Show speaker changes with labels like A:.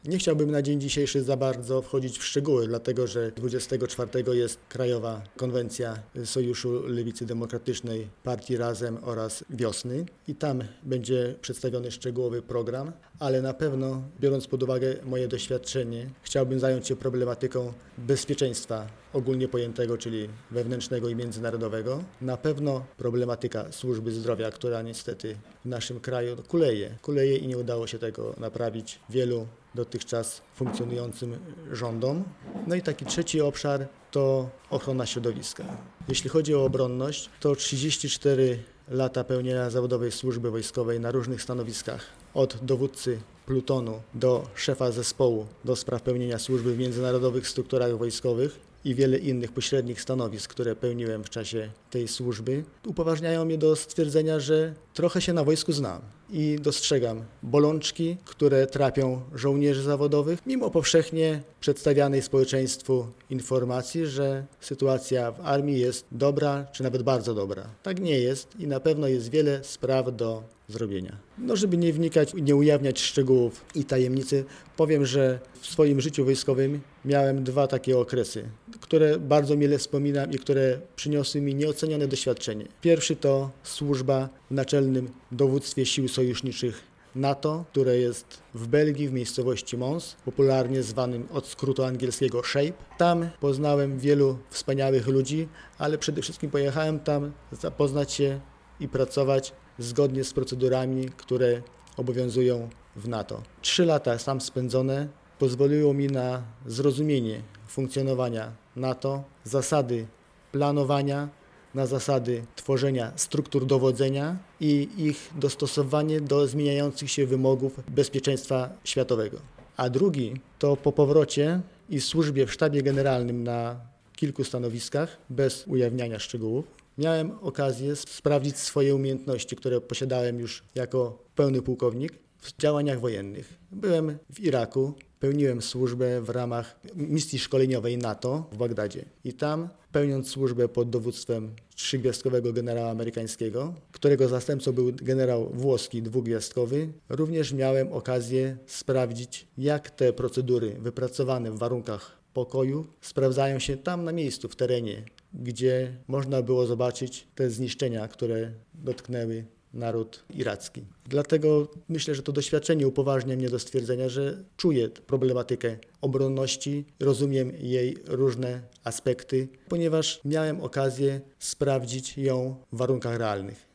A: Nie chciałbym na dzień dzisiejszy za bardzo wchodzić w szczegóły, dlatego że 24 jest Krajowa Konwencja Sojuszu Lewicy Demokratycznej, Partii Razem oraz Wiosny i tam będzie przedstawiony szczegółowy program, ale na pewno, biorąc pod uwagę moje doświadczenie, chciałbym zająć się problematyką bezpieczeństwa ogólnie pojętego, czyli wewnętrznego i międzynarodowego. Na pewno problematyka służby zdrowia, która niestety w naszym kraju kuleje i nie udało się tego naprawić wielu dotychczas funkcjonującym rządom. No i taki trzeci obszar to ochrona środowiska. Jeśli chodzi o obronność, to 34 lata pełnienia zawodowej służby wojskowej na różnych stanowiskach, od dowódcy plutonu do szefa zespołu do spraw pełnienia służby w międzynarodowych strukturach wojskowych i wiele innych pośrednich stanowisk, które pełniłem w czasie tej służby, upoważniają mnie do stwierdzenia, że trochę się na wojsku znam i dostrzegam bolączki, które trapią żołnierzy zawodowych, mimo powszechnie przedstawianej społeczeństwu informacji, że sytuacja w armii jest dobra, czy nawet bardzo dobra. Tak nie jest i na pewno jest wiele spraw do zrobienia. No, żeby nie wnikać, nie ujawniać szczegółów i tajemnicy, powiem, że w swoim życiu wojskowym miałem dwa takie okresy, które bardzo mile wspominam i które przyniosły mi nieocenione doświadczenie. Pierwszy to służba w naczelnym dowództwie sił sojuszniczych NATO, które jest w Belgii, w miejscowości Mons, popularnie zwanym od skrótu angielskiego SHAPE. Tam poznałem wielu wspaniałych ludzi, ale przede wszystkim pojechałem tam zapoznać się i pracować zgodnie z procedurami, które obowiązują w NATO. 3 lata tam spędzone pozwoliło mi na zrozumienie funkcjonowania NATO, zasady planowania, na zasady tworzenia struktur dowodzenia i ich dostosowanie do zmieniających się wymogów bezpieczeństwa światowego. A drugi to po powrocie i służbie w sztabie generalnym na kilku stanowiskach, bez ujawniania szczegółów, miałem okazję sprawdzić swoje umiejętności, które posiadałem już jako pełny pułkownik w działaniach wojennych. Byłem w Iraku, pełniłem służbę w ramach misji szkoleniowej NATO w Bagdadzie i tam, pełniąc służbę pod dowództwem 3-gwiazdkowego generała amerykańskiego, którego zastępcą był generał włoski 2-gwiazdkowy, również miałem okazję sprawdzić, jak te procedury wypracowane w warunkach pokoju sprawdzają się tam na miejscu, w terenie, gdzie można było zobaczyć te zniszczenia, które dotknęły naród iracki. Dlatego myślę, że to doświadczenie upoważnia mnie do stwierdzenia, że czuję problematykę obronności, rozumiem jej różne aspekty, ponieważ miałem okazję sprawdzić ją w warunkach realnych.